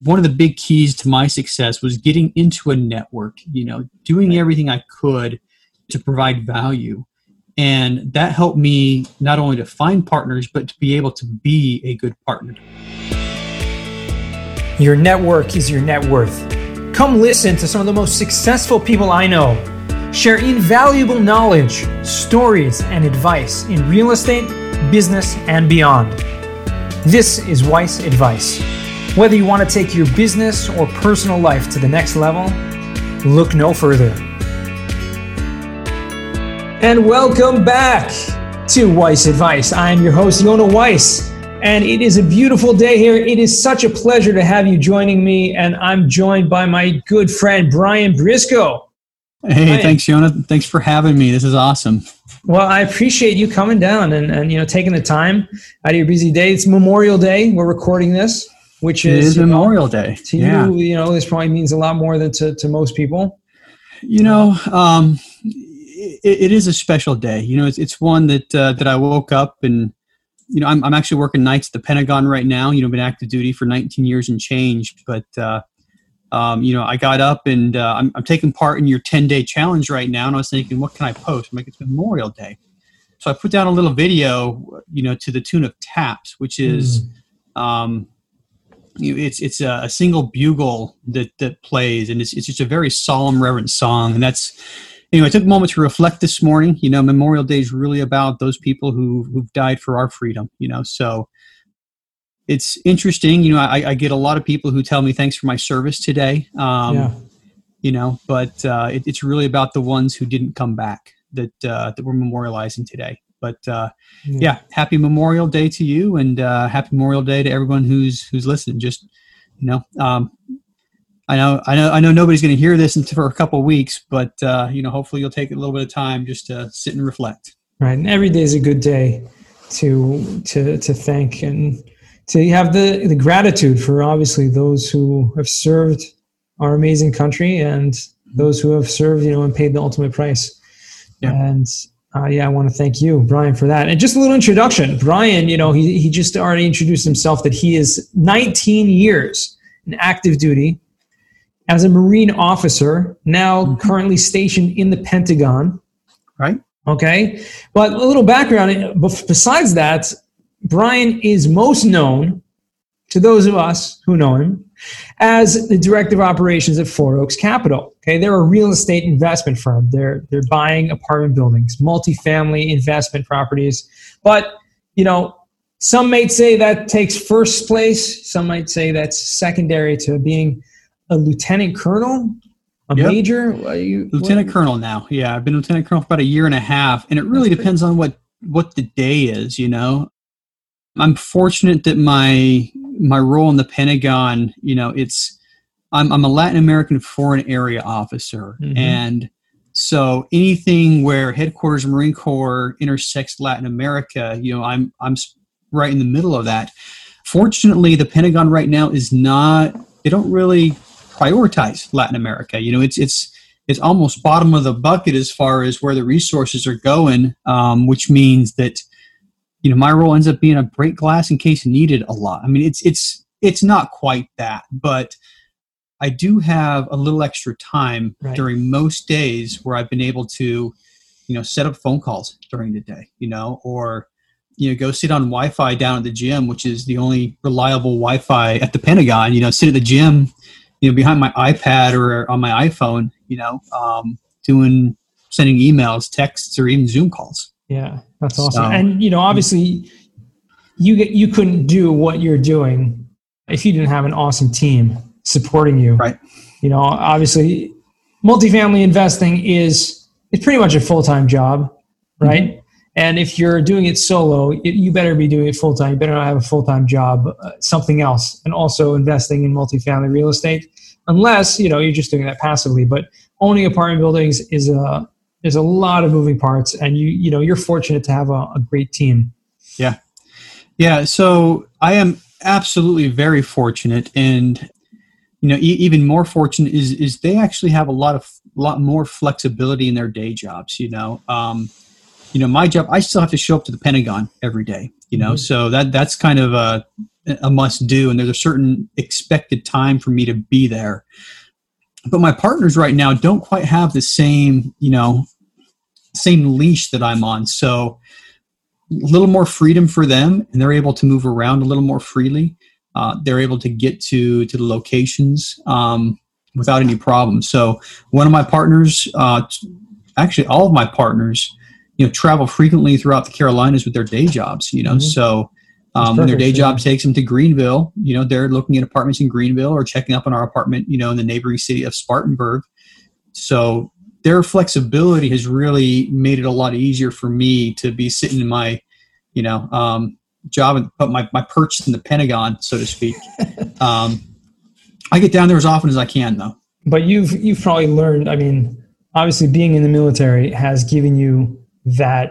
one of the big keys to my success was getting into a network, doing everything I could to provide value. And that helped me not only to find partners, but to be able to be a good partner. Your network is your net worth. Come listen to some of the most successful people I know share invaluable knowledge, stories, and advice in real estate, business, and beyond. This is Weiss Advice. Whether you want to take your business or personal life to the next level, look no further. And welcome back to Weiss Advice. I am your host, Yonah Weiss, and it is a beautiful day here. It is such a pleasure to have you joining me, and I'm joined by my good friend, Brian Briscoe. Hey, Brian. Thanks, Yonah. Thanks for having me. This is awesome. Well, I appreciate you coming down and taking the time out of your busy day. It's Memorial Day. We're recording this, which is Memorial Day. To you, this probably means a lot more than to most people. It is a special day. It's one that I woke up and, I'm actually working nights at the Pentagon right now. Been active duty for 19 years and change. But, I got up and I'm taking part in your 10-day challenge right now. And I was thinking, what can I post? I'm like, it's Memorial Day. So I put down a little video, to the tune of Taps, which is, it's a single bugle that plays. And it's just a very solemn, reverent song. And that's, I took a moment to reflect this morning. Memorial Day is really about those people who've died for our freedom, so it's interesting. I get a lot of people who tell me thanks for my service today, but it's really about the ones who didn't come back that we're memorializing today. But happy Memorial Day to you, and happy Memorial Day to everyone who's listening. Just, I know nobody's going to hear this for a couple of weeks, but hopefully you'll take a little bit of time just to sit and reflect. Right, and every day is a good day to thank and to have the gratitude for obviously those who have served our amazing country and those who have served, and paid the ultimate price. Yeah. And I want to thank you, Brian, for that. And just a little introduction. Brian, he just already introduced himself that he is 19 years in active duty as a Marine officer, now currently stationed in the Pentagon. Right. Okay. But a little background, besides that, Brian is most known to those of us who know him as the Director of Operations at Four Oaks Capital. Okay. They're a real estate investment firm. They're buying apartment buildings, multifamily investment properties. But, some might say that takes first place. Some might say that's secondary to being a lieutenant colonel, major? Lieutenant colonel now. Yeah, I've been lieutenant colonel for about a year and a half, and it really depends on what the day is. I'm fortunate that my role in the Pentagon, I'm a Latin American foreign area officer, and so anything where headquarters of Marine Corps intersects Latin America, I'm right in the middle of that. Fortunately, the Pentagon right now is not. They don't really prioritize Latin America. It's almost bottom of the bucket as far as where the resources are going, which means that my role ends up being a break glass in case needed a lot. I mean, it's not quite that, but I do have a little extra time during most days where I've been able to, set up phone calls during the day, or go sit on Wi-Fi down at the gym, which is the only reliable Wi-Fi at the Pentagon. Sit at the gym, behind my iPad or on my iPhone, sending emails, texts, or even Zoom calls. Yeah, that's awesome. So, and obviously, you couldn't do what you're doing if you didn't have an awesome team supporting you. Right. Obviously, multifamily investing it's pretty much a full-time job, right? Mm-hmm. And if you're doing it solo, you better be doing it full-time. You better not have a full-time job, something else, and also investing in multifamily real estate, unless, you're just doing that passively. But owning apartment buildings is a lot of moving parts, and you're fortunate to have a great team. Yeah. Yeah. So I am absolutely very fortunate, and, even more fortunate is they actually have a lot more flexibility in their day jobs, my job, I still have to show up to the Pentagon every day, so that's kind of a must do. And there's a certain expected time for me to be there. But my partners right now don't quite have the same leash that I'm on. So a little more freedom for them, and they're able to move around a little more freely. They're able to get to the locations without any problem. So one of my partners, actually all of my partners, travel frequently throughout the Carolinas with their day jobs, so when their day job takes them to Greenville, they're looking at apartments in Greenville or checking up on our apartment, in the neighboring city of Spartanburg. So their flexibility has really made it a lot easier for me to be sitting in my, job and put my perch in the Pentagon, so to speak. I get down there as often as I can, though. But you've probably learned, obviously being in the military has given you that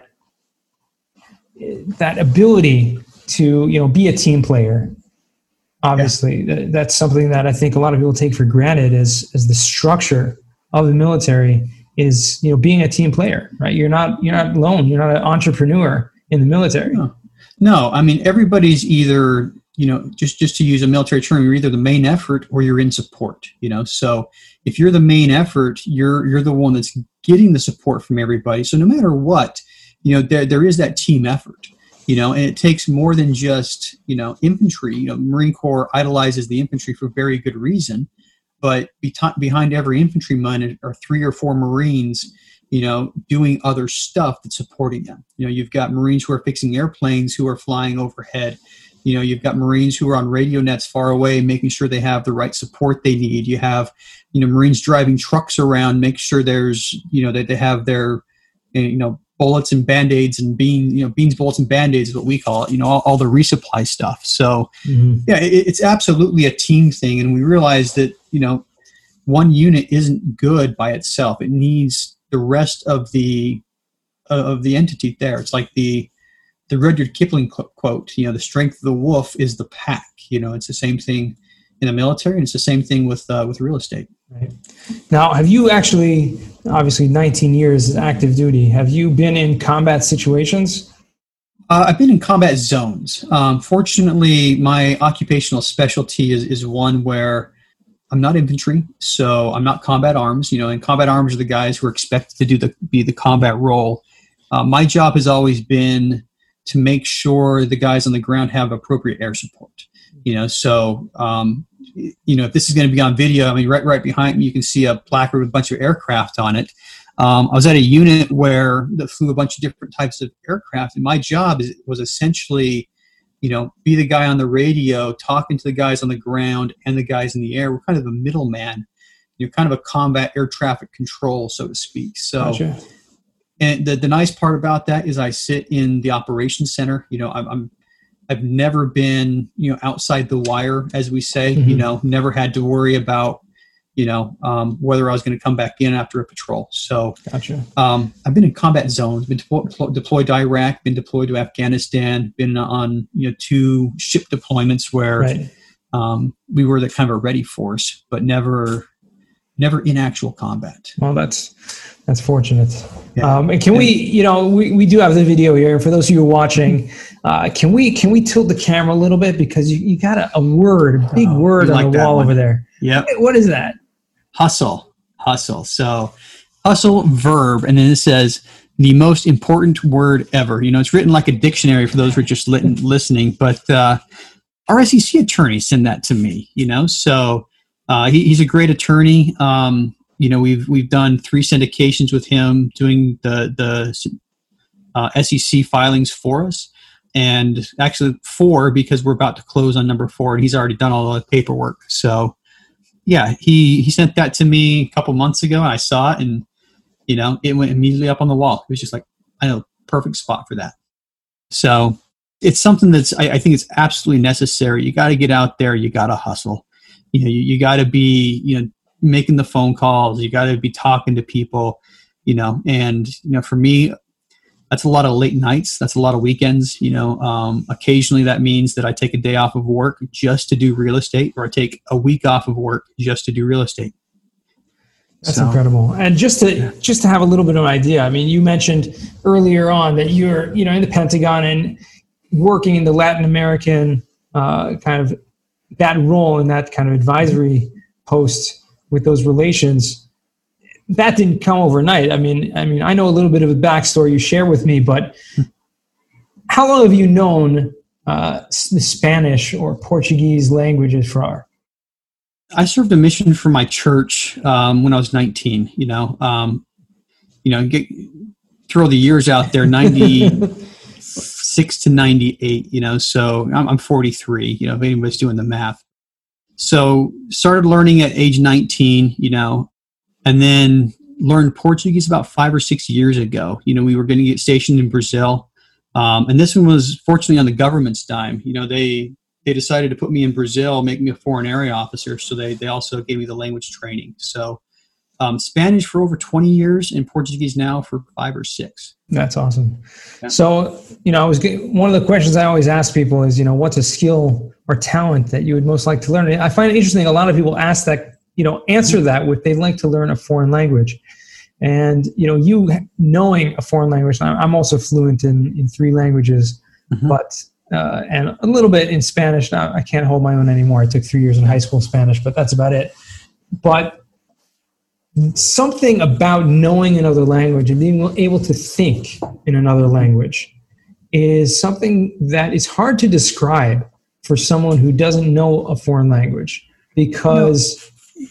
ability to, be a team player. Obviously, that's something that I think a lot of people take for granted is the structure of the military is, being a team player, right? You're not alone. You're not an entrepreneur in the military. No. Everybody's either, just to use a military term, you're either the main effort or you're in support, So if you're the main effort, you're the one that's getting the support from everybody. So no matter what, there is that team effort, and it takes more than just, infantry. Marine Corps idolizes the infantry for very good reason, but behind every infantryman are 3 or 4 Marines, doing other stuff that's supporting them. You've got Marines who are fixing airplanes who are flying overhead. You've got Marines who are on radio nets far away, making sure they have the right support they need. You have, Marines driving trucks around, make sure there's, that they have their, bullets and Band-Aids and beans, bullets and Band-Aids is what we call it, all the resupply stuff. So it's absolutely a team thing. And we realize that, one unit isn't good by itself. It needs the rest of the entity there. It's like the Rudyard Kipling quote, the strength of the wolf is the pack. It's the same thing in the military, and it's the same thing with real estate. Right. Now, have you actually, obviously 19 years active duty, have you been in combat situations? I've been in combat zones. Fortunately, my occupational specialty is one where I'm not infantry, so I'm not combat arms. And combat arms are the guys who are expected to be the combat role. My job has always been to make sure the guys on the ground have appropriate air support. So if this is going to be on video, right behind me, you can see a placard with a bunch of aircraft on it. I was at a unit that flew a bunch of different types of aircraft, and my job was essentially, be the guy on the radio talking to the guys on the ground and the guys in the air. We're kind of a middleman, kind of a combat air traffic control, so to speak. So, gotcha. And the nice part about that is I sit in the operations center. I've never been, outside the wire, as we say. Never had to worry about, whether I was going to come back in after a patrol. So, gotcha. I've been in combat zones, been deployed to Iraq, been deployed to Afghanistan, been on 2 ship deployments where we were the kind of a ready force, but never in actual combat. Well, that's fortunate. Yeah. And can we do have the video here. For those of you who are watching, can we tilt the camera a little bit, because you got a big word on the wall over there. Yeah. What is that? Hustle. So hustle, verb, and then it says the most important word ever. It's written like a dictionary for those who are just listening, but our SEC attorney sent that to me. So he's a great attorney. We've done 3 syndications with him, doing the SEC filings for us, and actually 4, because we're about to close on number 4, and he's already done all the paperwork. So yeah, he sent that to me a couple months ago, and I saw it, and it went immediately up on the wall. It was just like, I know, perfect spot for that. So it's something that's I think it's absolutely necessary. You got to get out there. You got to hustle. You got to be, making the phone calls. You got to be talking to people, and, for me, that's a lot of late nights. That's a lot of weekends. Occasionally that means that I take a day off of work just to do real estate, or I take a week off of work just to do real estate. That's incredible. And just to have a little bit of an idea, I mean, you mentioned earlier on that you're, in the Pentagon and working in the Latin American kind of that role and that kind of advisory post with those relations. That didn't come overnight. I mean, I know a little bit of a backstory you share with me, but how long have you known the Spanish or Portuguese languages for? I served a mission for my church when I was 19. Throw the years out there, 96 to 98. So I'm 43. If anybody's doing the math. So started learning at age 19. And then learned Portuguese about 5 or 6 years ago. We were going to get stationed in Brazil, and this one was fortunately on the government's dime. They decided to put me in Brazil, make me a foreign area officer. So they also gave me the language training. So Spanish for over 20 years and Portuguese now for 5 or 6. That's awesome. Yeah. So, one of the questions I always ask people is, what's a skill or talent that you would most like to learn? I find it interesting. A lot of people ask that, answer that with they'd like to learn a foreign language. And, you knowing a foreign language, I'm also fluent in 3 languages, but and a little bit in Spanish. Now, I can't hold my own anymore. I took 3 years in high school Spanish, but that's about it. But something about knowing another language and being able to think in another language is something that is hard to describe for someone who doesn't know a foreign language. Because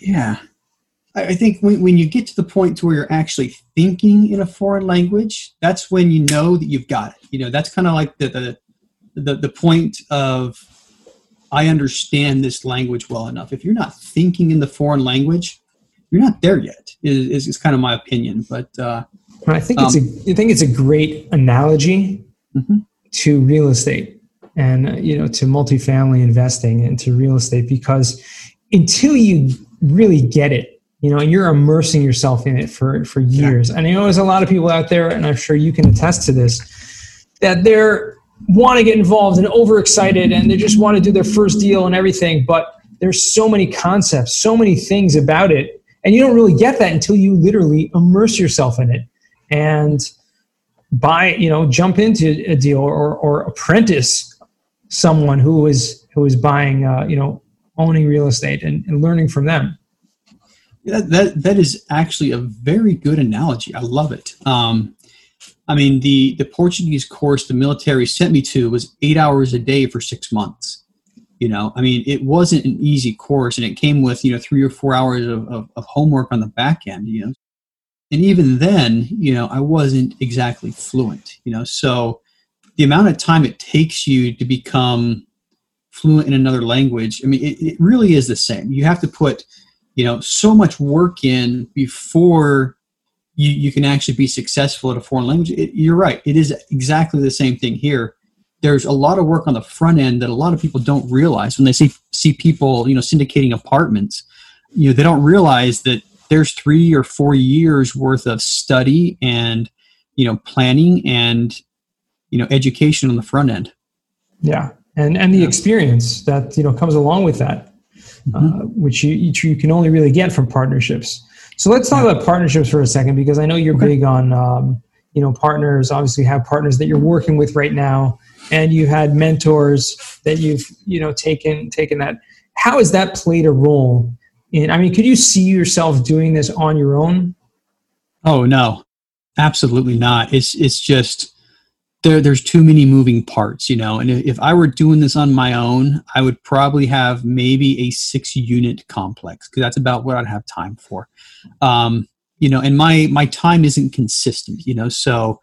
I think when you get to the point to where you're actually thinking in a foreign language, that's when you know that you've got it. That's kind of like the point of, I understand this language well enough. If you're not thinking in the foreign language, you're not there yet. Is kind of my opinion. But I think it's a great analogy to real estate and to multifamily investing and to real estate, because until you really get it, and you're immersing yourself in it for years. And there's a lot of people out there, and I'm sure you can attest to this, that they're want to get involved and overexcited and they just want to do their first deal and everything. But there's so many concepts, so many things about it. And you don't really get that until you literally immerse yourself in it and jump into a deal or apprentice someone who is buying, owning real estate and learning from them. That is actually a very good analogy. I love it. The Portuguese course the military sent me to was 8 hours a day for 6 months. It wasn't an easy course, and it came with 3 or 4 hours of homework on the back end. And even then, I wasn't exactly fluent. So the amount of time it takes you to become fluent in another language, it really is the same. You have to put so much work in before you can actually be successful at a foreign language. You're right. It is exactly the same thing here. There's a lot of work on the front end that a lot of people don't realize when they see people, syndicating apartments. They don't realize that there's 3 or 4 years worth of study and, planning and, education on the front end. Yeah. And the experience that, comes along with that, which you can only really get from partnerships. So let's talk about partnerships for a second, because I know you're big on, partners. Obviously, you have partners that you're working with right now, and you had mentors that you've, taken that. How has that played a role in? Could you see yourself doing this on your own? Oh no, absolutely not. It's just there's too many moving parts, And if I were doing this on my own, I would probably have maybe a 6-unit complex, because that's about what I'd have time for. And my time isn't consistent, So,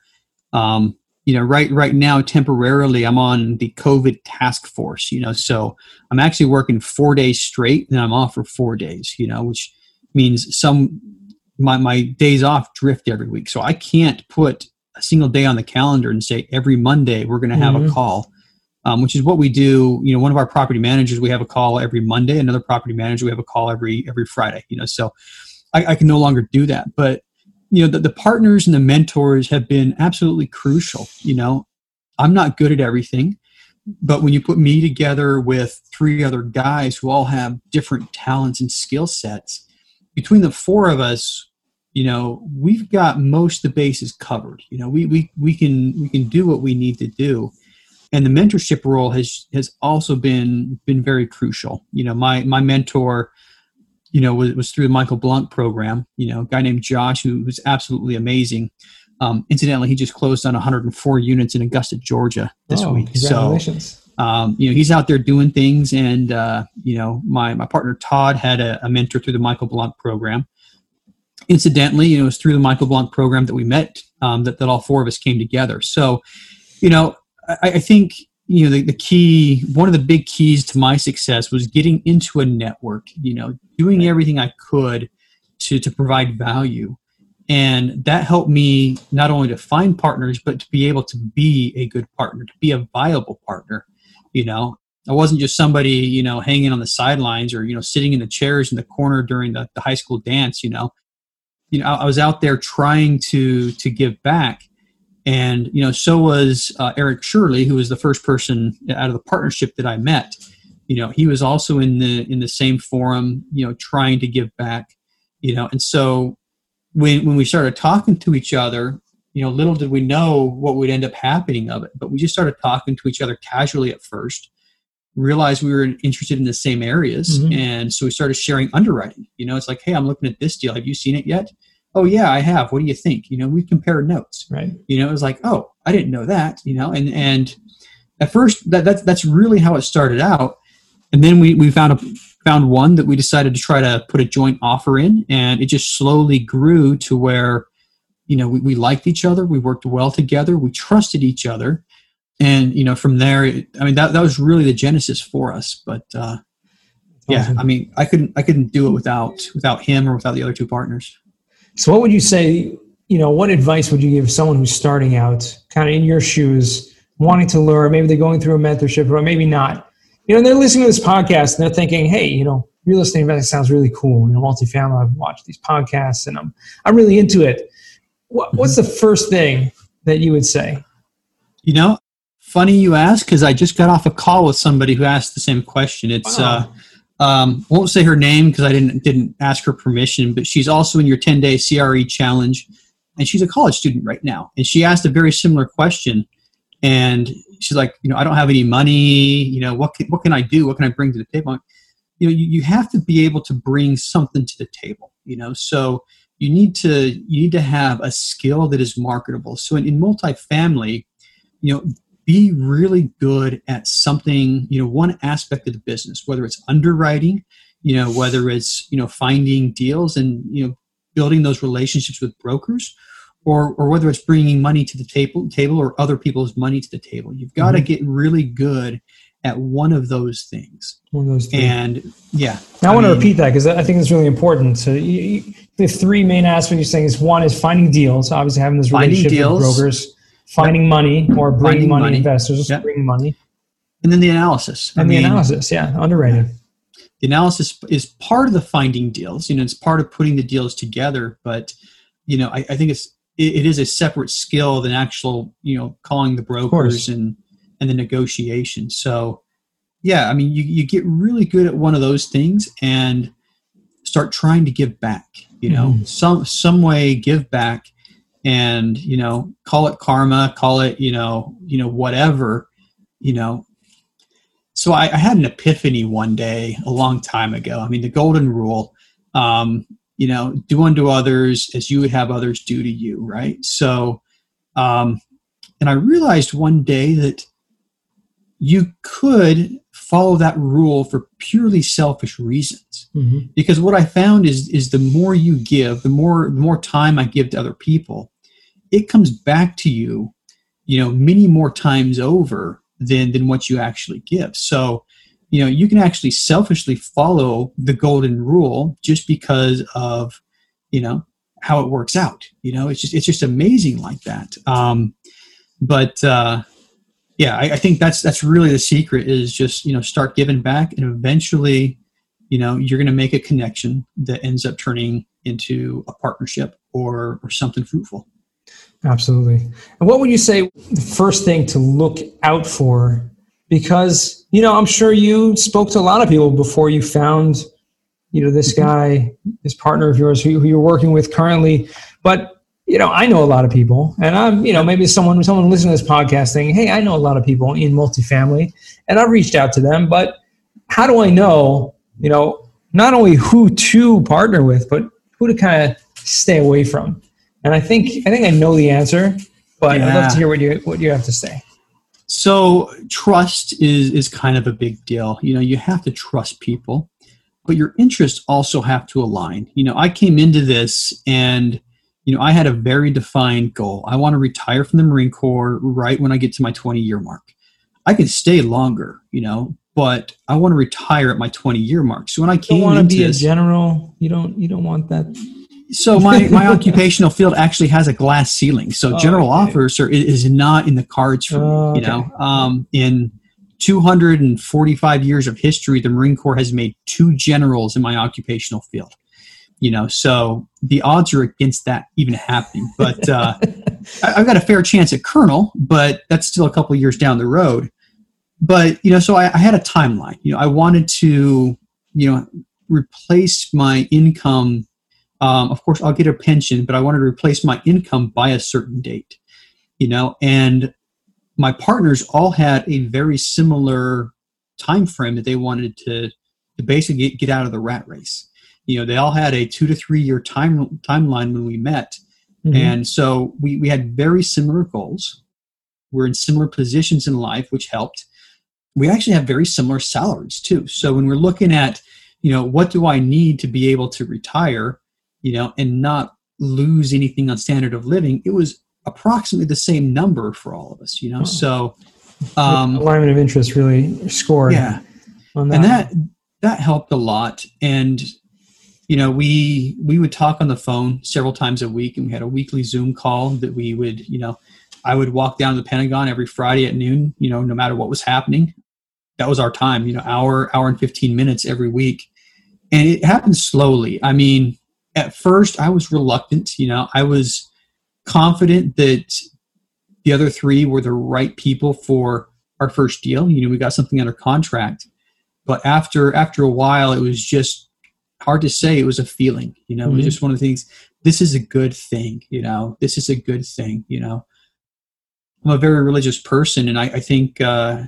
right now, temporarily, I'm on the COVID task force, So I'm actually working 4 days straight, and I'm off for 4 days, which means my days off drift every week. So I can't put a single day on the calendar and say every Monday we're going to have a call, which is what we do. One of our property managers, we have a call every Monday. Another property manager, we have a call every Friday. So I can no longer do that. But the partners and the mentors have been absolutely crucial. I'm not good at everything, but when you put me together with 3 other guys who all have different talents and skill sets, between the four of us, we've got most of the bases covered. We can do what we need to do. And the mentorship role has also been very crucial. My mentor, was through the Michael Blank program, a guy named Josh, who was absolutely amazing. Incidentally, he just closed on 104 units in Augusta, Georgia this week. Congratulations. So, he's out there doing things. And, my partner Todd had a mentor through the Michael Blank program. Incidentally, it was through the Michael Blank program that we met, that all four of us came together. So, I think, the key, one of the big keys to my success was getting into a network, doing everything I could to provide value. And that helped me not only to find partners, but to be able to be a good partner, to be a viable partner. I wasn't just somebody, hanging on the sidelines or, sitting in the chairs in the corner during the high school dance, I was out there trying to give back. And, so was Eric Shirley, who was the first person out of the partnership that I met. He was also in the same forum, trying to give back, and so when we started talking to each other, little did we know what would end up happening of it, but we just started talking to each other casually at first, realized we were interested in the same areas. Mm-hmm. And so we started sharing underwriting. It's like, hey, I'm looking at this deal. Have you seen it yet? Oh yeah, I have. What do you think? We compared notes. Right. It was like, oh, I didn't know that. And at first that's really how it started out. And then we found one that we decided to try to put a joint offer in, and it just slowly grew to where, we liked each other, we worked well together, we trusted each other, and from there, that was really the genesis for us. But yeah, I couldn't do it without him or without the other two partners. So what would you say, what advice would you give someone who's starting out, kind of in your shoes, wanting to learn, maybe they're going through a mentorship or maybe not, and they're listening to this podcast and they're thinking, hey, real estate investing sounds really cool. Multifamily, I've watched these podcasts and I'm really into it. What's the first thing that you would say? Funny you ask, because I just got off a call with somebody who asked the same question. It's, won't say her name because I didn't ask her permission, but she's also in your 10-day CRE challenge, and she's a college student right now. And she asked a very similar question, and she's like, I don't have any money. What can I do? What can I bring to the table? You have to be able to bring something to the table. So you need to have a skill that is marketable. So in multifamily, be really good at something, one aspect of the business, whether it's underwriting, whether it's, finding deals and, building those relationships with brokers, or whether it's bringing money to the table or other people's money to the table. You've got to get really good at one of those things. One of those three. And yeah. Now I want to repeat that because I think it's really important. So the three main aspects you're saying is, one is finding deals, obviously having this relationship with brokers. Finding money or bringing money, investors, bringing money. And then the analysis. Analysis, underwriting. The analysis is part of the finding deals. It's part of putting the deals together. But, I think it is a separate skill than actual, calling the brokers and the negotiation. So, yeah, you get really good at one of those things and start trying to give back, some way give back. And, call it karma, call it, whatever, So I had an epiphany one day a long time ago. The golden rule, do unto others as you would have others do to you. Right. So, and I realized one day that you could follow that rule for purely selfish reasons. Mm-hmm. Because what I found is the more you give, the more time I give to other people, it comes back to you, many more times over than what you actually give. So, you can actually selfishly follow the golden rule just because of, how it works out. It's just amazing like that. I think that's really the secret is just, start giving back, and eventually, you're going to make a connection that ends up turning into a partnership or something fruitful. Absolutely. And what would you say the first thing to look out for? Because, I'm sure you spoke to a lot of people before you found this guy, this partner of yours who you're working with currently, but I know a lot of people, and I'm, maybe someone listening to this podcast saying, hey, I know a lot of people in multifamily, and I've reached out to them, but how do I know, not only who to partner with, but who to kind of stay away from? And I think I know the answer, but I'd love to hear what you have to say. So trust is kind of a big deal. You have to trust people, but your interests also have to align. I came into this and I had a very defined goal. I want to retire from the Marine Corps right when I get to my 20-year mark. I could stay longer, but I want to retire at my 20-year mark. So when I came into this, you don't want to be a general. You don't want that. So my occupational field actually has a glass ceiling. So general officer is not in the cards for me. In 245 years of history, the Marine Corps has made 2 generals in my occupational field. So the odds are against that even happening. But I've got a fair chance at colonel, but that's still a couple of years down the road. But, so I had a timeline. I wanted to, replace my income. Of course, I'll get a pension, but I wanted to replace my income by a certain date, and my partners all had a very similar time frame that they wanted to basically get out of the rat race. They all had a 2 to 3 year timeline when we met. Mm-hmm. And so we had very similar goals. We're in similar positions in life, which helped. We actually have very similar salaries too. So when we're looking at, what do I need to be able to retire, and not lose anything on standard of living, it was approximately the same number for all of us, Wow. So alignment of interest really scored. Yeah. On that. And that helped a lot. And we would talk on the phone several times a week, and we had a weekly Zoom call that we would, I would walk down to the Pentagon every Friday at noon, no matter what was happening. That was our time, hour and 15 minutes every week. And it happened slowly. I mean, at first I was reluctant, I was confident that the other 3 were the right people for our first deal. We got something under contract, but after a while, it was just hard to say. It was a feeling, mm-hmm. It was just one of the things. This is a good thing, this is a good thing, I'm a very religious person. And I think, I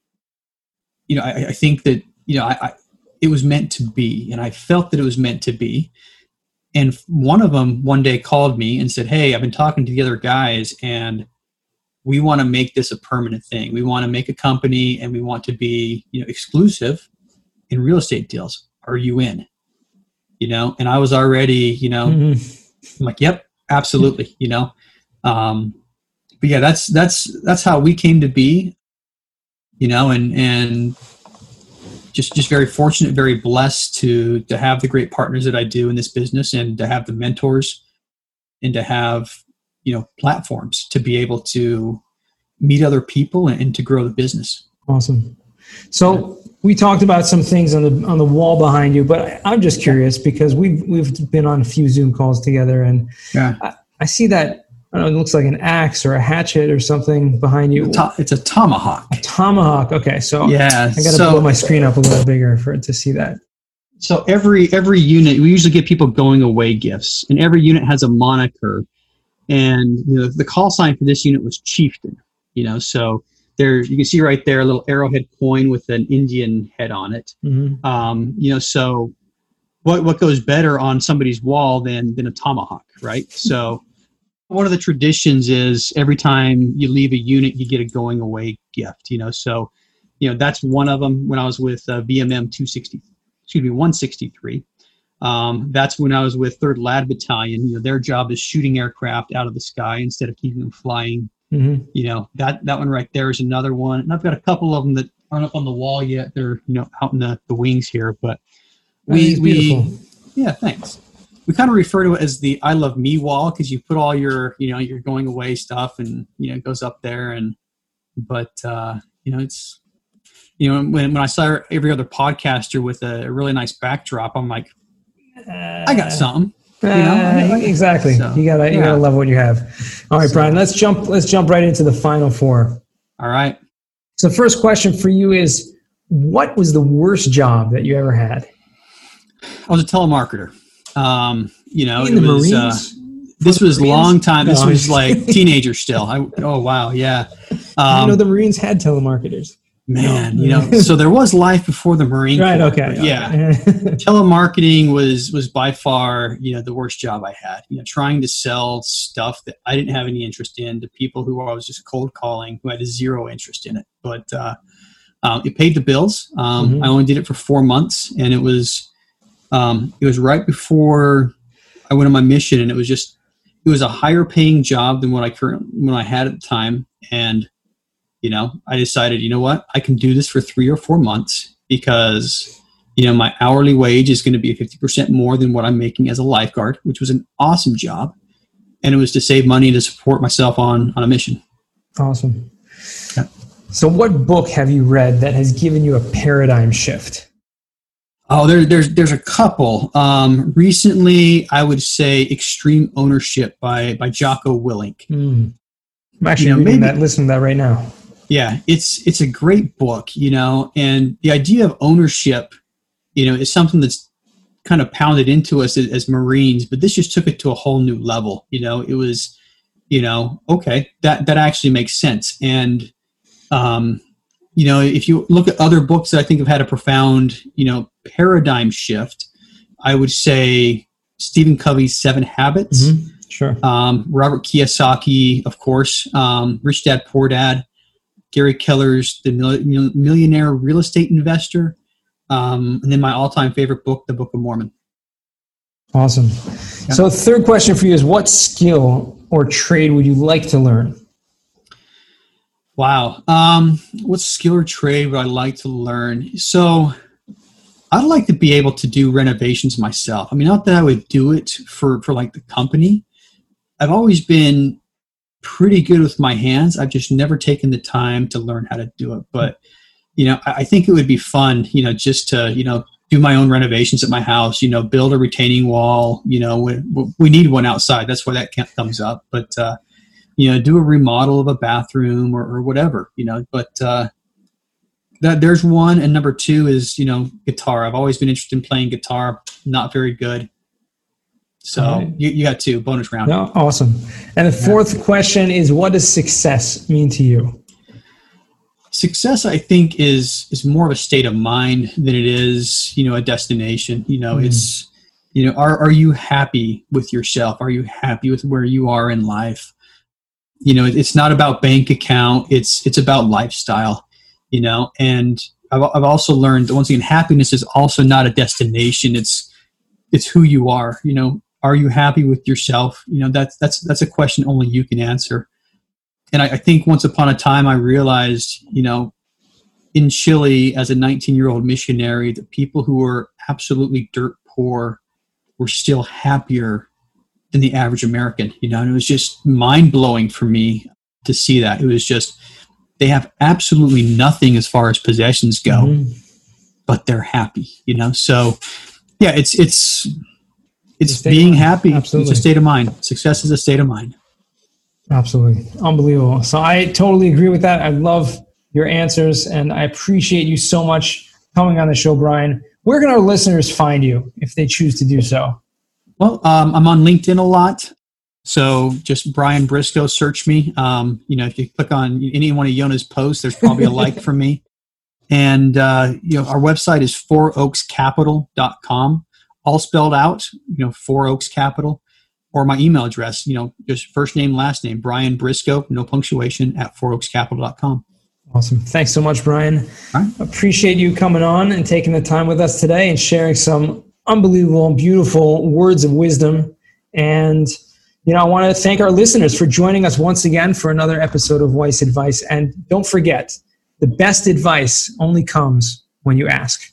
think that, it was meant to be, and I felt that it was meant to be. And one of them one day called me and said, hey, I've been talking to the other guys, and we want to make this a permanent thing. We want to make a company, and we want to be, exclusive in real estate deals. Are you in? And I was already, mm-hmm. I'm like, yep, absolutely. But yeah, that's how we came to be, and just very fortunate, very blessed to have the great partners that I do in this business, and to have the mentors, and to have, platforms to be able to meet other people and to grow the business. Awesome. So we talked about some things on the wall behind you, but I'm just curious because we've been on a few Zoom calls together, and I see that, I don't know, it looks like an axe or a hatchet or something behind you. It's a tomahawk. A tomahawk. Okay, so yeah, I got to blow my screen up a little bigger for it to see that. So every unit, we usually give people going away gifts, and every unit has a moniker. And the call sign for this unit was Chieftain. So there you can see right there a little arrowhead coin with an Indian head on it. Mm-hmm. So what goes better on somebody's wall than a tomahawk, right? So one of the traditions is every time you leave a unit, you get a going away gift. So that's one of them. When I was with VMM 163, that's when I was with 3rd Lad Battalion. Their job is shooting aircraft out of the sky instead of keeping them flying. Mm-hmm. That one right there is another one. And I've got a couple of them that aren't up on the wall yet. They're out in the wings here. But beautiful. Yeah, thanks. We kind of refer to it as the I Love Me wall, because you put all your your going away stuff, and it goes up there. But it's when I saw every other podcaster with a really nice backdrop, I'm like, I got something. Exactly. So, you gotta love what you have. All right, Brian, let's jump right into the final 4. All right. So the first question for you is, what was the worst job that you ever had? I was a telemarketer. In the Marines? This was a long time. This was like teenager still. Oh, wow. Yeah. The Marines had telemarketers. Man, so there was life before the Marine Corps. Right, okay. Yeah. Telemarketing was by far, the worst job I had. Trying to sell stuff that I didn't have any interest in to people who I was just cold calling, who had zero interest in it. But it paid the bills. I only did it for 4 months, and it was right before I went on my mission, and it was a higher paying job than what I had at the time. And, I decided, what, I can do this for 3 or 4 months because, my hourly wage is going to be 50% more than what I'm making as a lifeguard, which was an awesome job. And it was to save money to support myself on a mission. Awesome. Yeah. So what book have you read that has given you a paradigm shift? Oh, there's a couple. Recently, I would say Extreme Ownership by Jocko Willink. I'm actually listening to that right now. Yeah, it's a great book, and the idea of ownership, is something that's kind of pounded into us as Marines, but this just took it to a whole new level. It was, okay, that actually makes sense. And, if you look at other books that I think have had a profound, paradigm shift, I would say Stephen Covey's 7 Habits. Sure. Robert Kiyosaki, of course, Rich Dad, Poor Dad, Gary Keller's The Millionaire Real Estate Investor, and then my all-time favorite book, The Book of Mormon. Awesome. Yeah. So third question for you is, what skill or trade would you like to learn? Wow. What skill or trade would I like to learn? So I'd like to be able to do renovations myself. I mean, not that I would do it for like the company. I've always been pretty good with my hands. I've just never taken the time to learn how to do it. But, I think it would be fun, just to, do my own renovations at my house, build a retaining wall. We need one outside. That's why that comes up. But, do a remodel of a bathroom or whatever, but that there's one. And number 2 is, guitar. I've always been interested in playing guitar. Not very good. So right. You got 2, bonus round. No, awesome. And the fourth question is, what does success mean to you? Success, I think, is more of a state of mind than it is, a destination. It's, are you happy with yourself? Are you happy with where you are in life? It's not about bank account. It's about lifestyle, and I've also learned that once again, happiness is also not a destination. It's who you are, Are you happy with yourself? That's a question only you can answer. And I think once upon a time I realized, in Chile as a 19-year-old missionary, that people who were absolutely dirt poor were still happier than the average American, and it was just mind-blowing for me to see that. It was just, they have absolutely nothing as far as possessions go, but they're happy, So yeah, it's being happy. Absolutely. It's a state of mind. Success is a state of mind. Absolutely. Unbelievable. So I totally agree with that. I love your answers, and I appreciate you so much coming on the show, Brian. Where can our listeners find you if they choose to do so? Well, I'm on LinkedIn a lot. So just Brian Briscoe, search me. If you click on any one of Yona's posts, there's probably a like from me. And, our website is fouroakscapital.com, all spelled out, 4 Oaks Capital, or my email address, just first name, last name, Brian Briscoe, no punctuation, at fouroakscapital.com. Awesome. Thanks so much, Brian. Right. Appreciate you coming on and taking the time with us today and sharing some unbelievable, beautiful words of wisdom. And, I want to thank our listeners for joining us once again for another episode of Weiss Advice. And don't forget, the best advice only comes when you ask.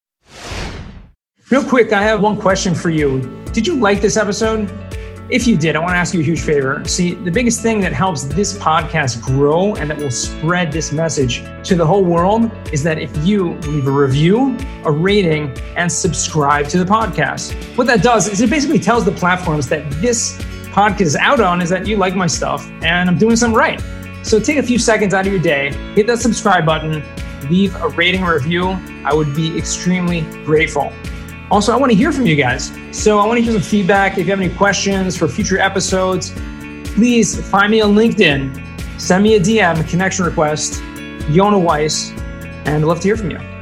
Real quick, I have one question for you. Did you like this episode? If you did, I want to ask you a huge favor. See, the biggest thing that helps this podcast grow and that will spread this message to the whole world is that if you leave a review, a rating, and subscribe to the podcast. What that does is it basically tells the platforms that this podcast is out on is that you like my stuff and I'm doing something right. So take a few seconds out of your day, hit that subscribe button, leave a rating or review. I would be extremely grateful. Also, I want to hear from you guys. So I want to hear some feedback. If you have any questions for future episodes, please find me on LinkedIn. Send me a DM, a connection request, Yona Weiss, and I'd love to hear from you.